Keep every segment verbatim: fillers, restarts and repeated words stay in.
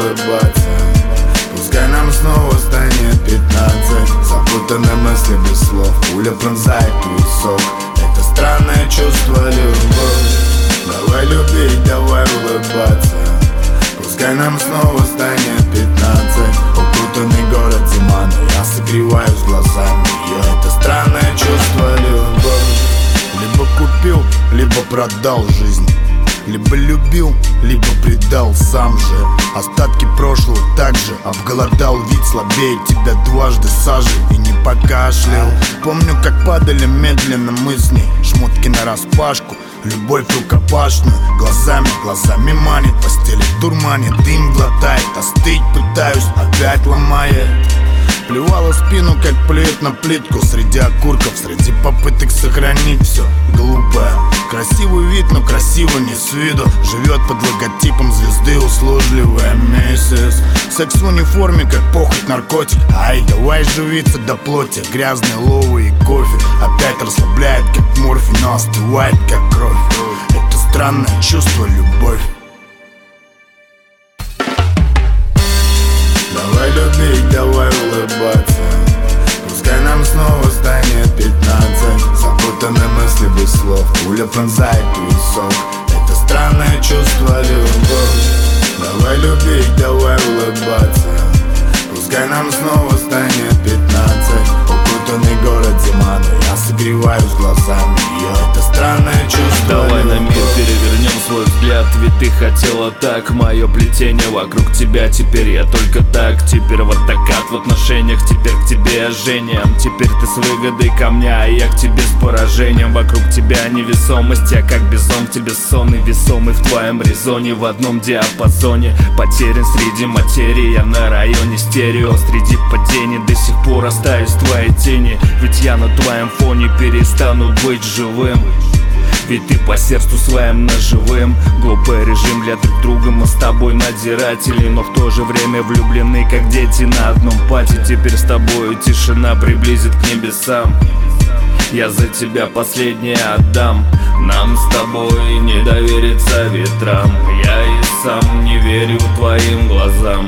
улыбаться. Пускай нам снова станет пятнадцать. Запутанные мысли без слов, пуля пронзает висок. Это странное чувство, любовь. Давай любить, давай улыбаться. Пускай нам снова станет пятнадцать. Укутанный город зима, но я согреваюсь глазами ее. Это странное чувство, любовь. Либо купил, либо продал жизнь. Либо любил, либо предал сам же. Остатки прошлого также обголодал, ведь слабее тебя дважды сажи и не покашлял. Помню, как падали медленно мы с ней, шмотки нараспашку, любовь рукопашную. Глазами, глазами манит, постели дурманит, дым глотает, остыть пытаюсь, опять ломает. Плевала в спину, как плюет на плитку. Среди окурков, среди попыток сохранить все глупое. Красивый вид, но красиво не с виду. Живет под логотипом звезды услужливая миссис. Секс в униформе, как похоть, наркотик. Ай, давай живиться до плоти. Грязные ловы и кофе опять расслабляет, как морфий, но остывает, как кровь. Это странное чувство, любовь. Давай любить, давай улыбаться. Пускай нам снова станет пятнадцать. Запутанные мысли без слов, пуля пронзает висок. Это странное чувство, любовь. Давай любить, давай улыбаться. Пускай нам снова станет пятнадцать. Укутанный город зима, но я согреваюсь глазами ее. Это странное чувство. Давай на мир перевернем свой взгляд, ведь ты хотела так. Мое плетение вокруг тебя, теперь я только так. Теперь вот откат в отношениях, теперь к тебе я Женя. Теперь ты с выгодой ко мне, а я к тебе с поражением. Вокруг тебя невесомость, я как бизон к тебе сонный, весомый в твоем резоне. В одном диапазоне, потерян среди материи. Я на районе стерео, среди падений до сих пор остаюсь в твоей тени. Ведь я на твоем фоне перестану быть живым. Ведь ты по сердцу своим наживым. Глупый режим для друг друга, мы с тобой надзиратели, но в то же время влюблены, как дети на одном пати. Теперь с тобою тишина приблизит к небесам. Я за тебя последнее отдам. Нам с тобой не довериться ветрам. Я и сам не верю твоим глазам.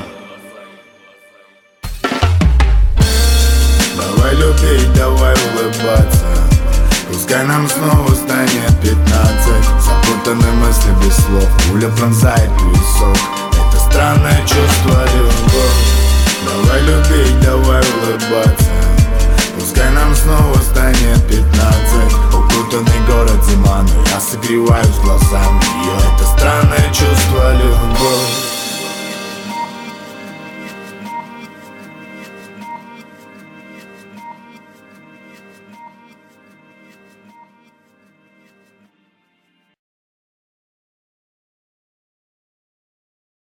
Давай любить, давай улыбаться. Пускай нам снова станет пятнадцать. Запутанные мысли без слов, пуля пронзает висок. Это странное чувство, любовь. Давай любить, давай улыбаться. Пускай нам снова станет пятнадцать. Укутанный город зима, но я согреваюсь глазами ее. Это странное чувство, любовь.